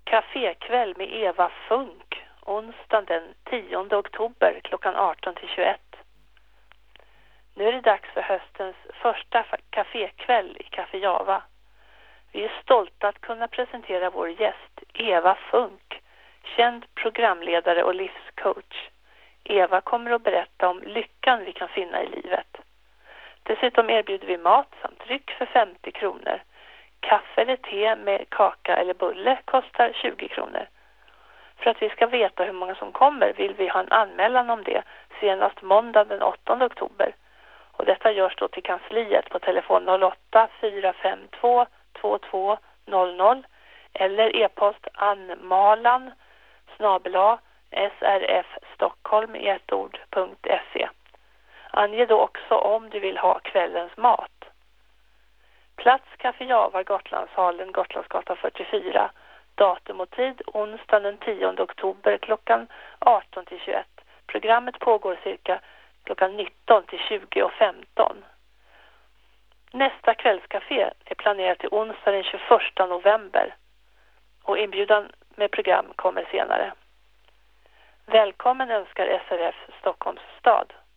Cafékväll med Eva Funk, onsdagen den 10 oktober klockan 18-21. Nu är det dags för höstens första kafékväll i Café Java. Vi är stolta att kunna presentera vår gäst Eva Funk, känd programledare och livscoach. Eva kommer att berätta om lyckan vi kan finna i livet. Dessutom erbjuder vi mat samt dryck för 50 kronor. Kaffe eller te med kaka eller bulle kostar 20 kronor. För att vi ska veta hur många som kommer vill vi ha en anmälan om det senast måndag den 8 oktober. Och detta görs då till kansliet på telefon 08 452 2200 eller e-post anmalan@srfstockholm i ett ord.se. Ange då också om du vill ha kvällens mat. Plats Café Java, Gotlandshallen, Gotlandsgatan 44. Datum och tid onsdagen den 10 oktober klockan 18-21. Programmet pågår cirka klockan 19 till 20:15. Nästa kvällskafé är planerat till onsdag den 21 november. Och inbjudan med program kommer senare. Välkommen önskar SRF Stockholms stad.